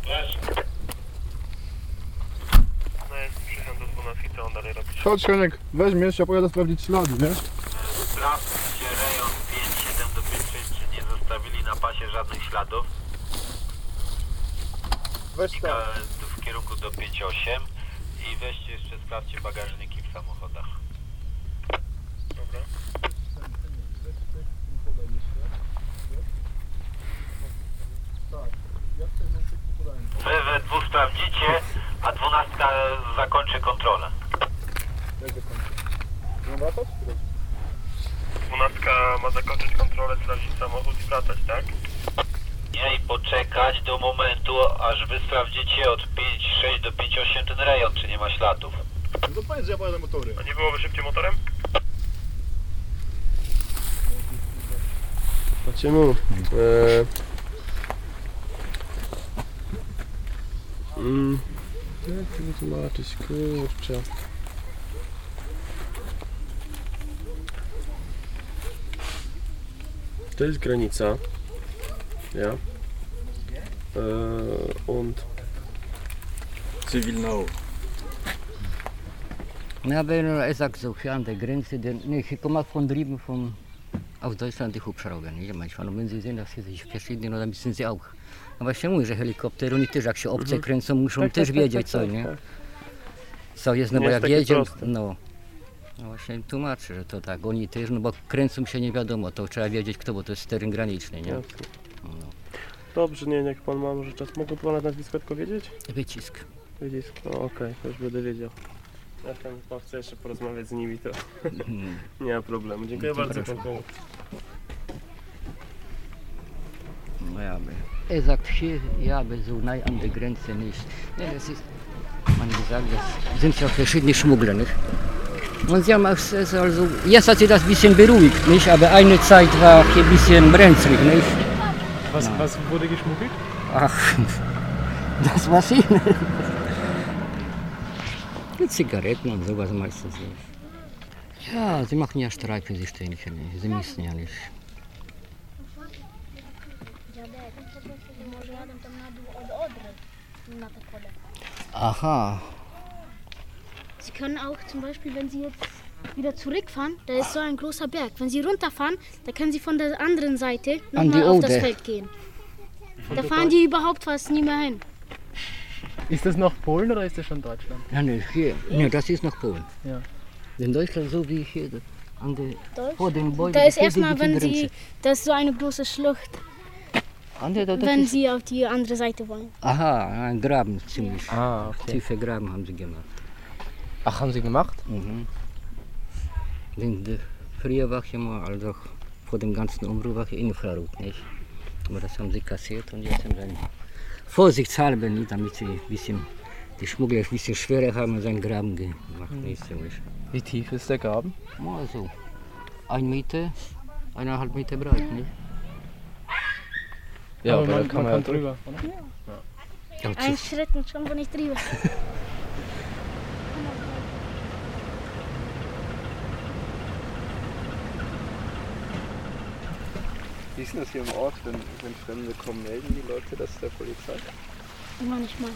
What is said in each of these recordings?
No jest przyjechałem do 12, co on dalej robi? Chodź Heniek, weźmiesz, ja pojadę sprawdzić ślady, nie? Sprawdźcie rejon 5-7 do 5-6, czy nie zostawili na pasie żadnych śladów. Weź tam. W kierunku do 5-8 i weźcie jeszcze, sprawdźcie bagażniki w samochodach. Dobra. Wy we dwóch sprawdzicie, a 12 zakończy kontrolę. Nie wracać? 12 ma zakończyć kontrolę, sprawdzić samochód i wracać, tak? Nie, i poczekać do momentu, aż wy sprawdzicie od 5-6 do 5-8 ten rejon, czy nie ma śladów. No to powiedz, że ja pojadę motory. A nie byłoby szybciej motorem? Zobaczymy. Jak to wytłumaczyć, kurczę. To jest granica. Ja. Und Civilnau. Ja, wenn er sagt, so hier an der Grenze, ich komme von drüben aus Deutschland die Hubschrauber, nicht? Manchmal, und wenn Sie sehen, dass sie sich verschieden, dann müssen Sie auch. No właśnie mówię, że helikopter, oni też jak się obce kręcą, muszą też wiedzieć co, nie? Co jest, no bo Nie jest jak takie jedzie, proste. no właśnie tłumaczę, że to tak, oni też, no bo kręcą się nie wiadomo, to trzeba wiedzieć kto, bo to jest teren graniczny, nie? Jasne. No. Dobrze, nie, jak pan ma może czas. Mogę pana nazwisko tylko wiedzieć? Wycisk. Wycisk. No okej, to już będę wiedział. Jak tam pan chce jeszcze porozmawiać z nimi, to nie ma problemu. Dziękuję bardzo za Proszę. pomoc. No ja by. Er sagt hier, ja, aber so nah an der Grenze nicht. Ja, das ist, man gesagt, das sind ja verschiedene Schmuggler, nicht? Und sie haben auch, also, jetzt hat sie das ein bisschen beruhigt, nicht? Aber eine Zeit war hier ein bisschen brenzlig, nicht? Was wurde geschmuggelt? Ach, das war's ihnen. Die Zigaretten und sowas meistens nicht. Ja, sie machen ja Streife, sie stehen hier nicht. Sie müssen ja nicht. Może jadę tam na dół od Odry, na te pole. Aha. Sie können auch zum Beispiel, wenn Sie jetzt wieder zurückfahren, da ist so ein großer Berg. Wenn Sie runterfahren, da können Sie von der anderen Seite An die nochmal auf das Oder. Feld gehen. Da fahren die überhaupt fast nie mehr hin. Ist das noch Polen oder ist das schon Deutschland? Ja, ne, hier. Ne, das ist noch Polen. Ja. In Deutschland so wie hier an der, vor den Bäumen. Da ist hier erstmal, die wenn Grenze. Sie, das ist so eine große Schlucht, An der, das wenn ist, Sie auf die andere Seite wollen. aha, ein Graben ziemlich. Ah, okay. Tiefe Graben haben sie gemacht. Ach, haben Sie gemacht? Mhm. Früher war hier mal, also vor dem ganzen Umbruch war hier Infrarot, nicht? Aber das haben sie kassiert und jetzt haben sie vorsichtshalber, nicht, damit sie ein bisschen, die Schmuggler ein bisschen schwerer haben, so einen Graben gemacht. Nicht ziemlich. Wie tief ist der Graben? Mal so 1 Meter, 1,5 Meter breit, nicht? Ja, aber da man kann man ja drüber. Ja, Ein Schritt und schon bin ich drüber. Wie ist denn das hier im Ort, wenn Fremde kommen, melden die Leute das der Polizei? Manchmal.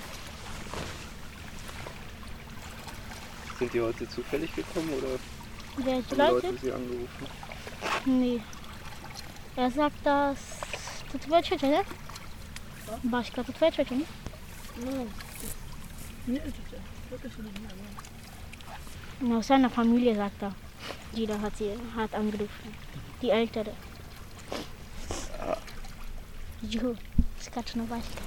Sind die heute zufällig gekommen oder Welche haben Leute? Leute sie angerufen? Nee. Er sagt, dass... Тут твоя тетя, да? Башка, тут твоя тетя, не? No, aus seiner Familie, sagt er. Jeder hat sie hart angerufen. Die Ältere. Jo, skacz na Baśkę.